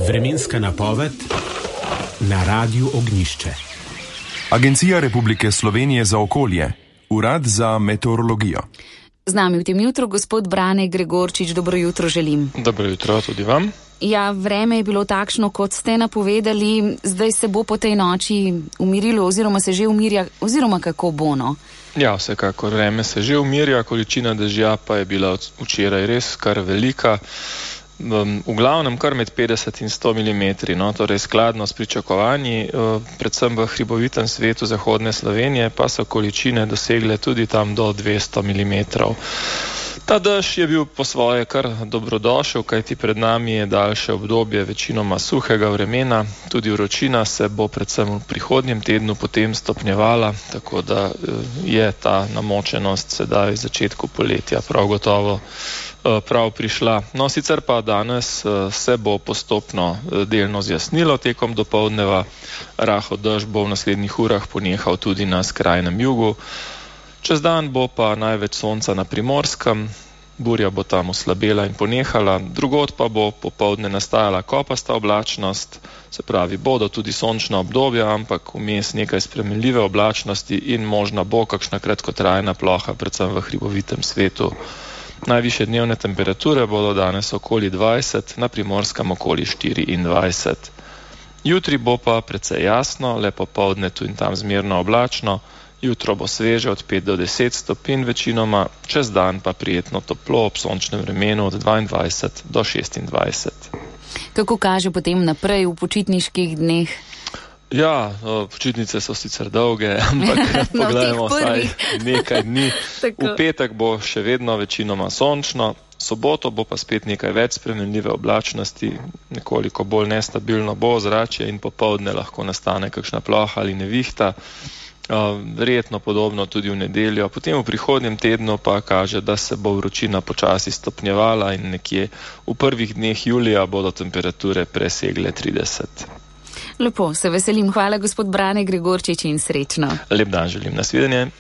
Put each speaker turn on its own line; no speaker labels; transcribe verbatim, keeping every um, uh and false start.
Vremenska napoved na Radiu Ognjišče.
Agencija Republike Slovenije za okolje, Urad za meteorologijo.
Z nami v tem jutru gospod Brane Gregorčič, dobro jutro želim.
Dobro jutro tudi vam.
Ja, vreme je bilo takšno, kot ste napovedali, zdaj se bo po tej noči umirilo oziroma se že umirja, oziroma kako bo, no?
Ja, vsekakor vreme se že umirja, količina dežja pa je bila včeraj res kar velika. V glavnem kar med petdeset in sto milimetri, no, torej skladno s pričakovanji, predvsem v hribovitem svetu zahodne Slovenije pa so količine dosegle tudi tam do dvesto milimetrov. Ta dež je bil po svoje kar dobrodošel, kajti pred nami je daljše obdobje večinoma suhega vremena, tudi vročina se bo predvsem v prihodnjem tednu potem stopnjevala, tako da je ta namočenost sedaj v začetku poletja prav gotovo prav prišla. No, sicer pa danes se bo postopno delno zjasnilo tekom dopoldneva, rahel dež bo v naslednjih urah ponehal tudi na skrajnem jugu. Čez dan bo pa največ sonca na Primorskem, burja bo tam oslabela in ponehala, drugod pa bo popoldne nastajala kopasta oblačnost, se pravi, bodo tudi sončna obdobja, ampak vmes nekaj spremenljive oblačnosti in možna bo kakšna kratkotrajna ploha, predvsem v hribovitem svetu. Najvišje dnevne temperature bodo danes okoli dvajset, na Primorskem okoli štiriindvajset. Jutri bo pa precej jasno, le popoldne tu in tam zmerno oblačno, jutro bo sveže od pet do deset stopinj večinoma, čez dan pa prijetno toplo ob sončnem vremenu od dvaindvajset do šestindvajset.
Kako kaže potem naprej v počitniških dneh?
Ja, počitnice so sicer dolge, ampak no, pogledamo vsaj nekaj dni. V petek bo še vedno večinoma sončno, soboto bo pa spet nekaj več spremenljive oblačnosti, nekoliko bolj nestabilno bo ozračje in popoldne lahko nastane kakšna ploha ali nevihta. Verjetno podobno tudi v nedeljo. Potem v prihodnjem tednu pa kaže, da se bo vročina počasi stopnjevala in nekje v prvih dneh julija bodo temperature presegle trideset.
Lepo, se veselim. Hvala, gospod Brane Gregorčič, in srečno.
Lep dan želim. Nasvidenje.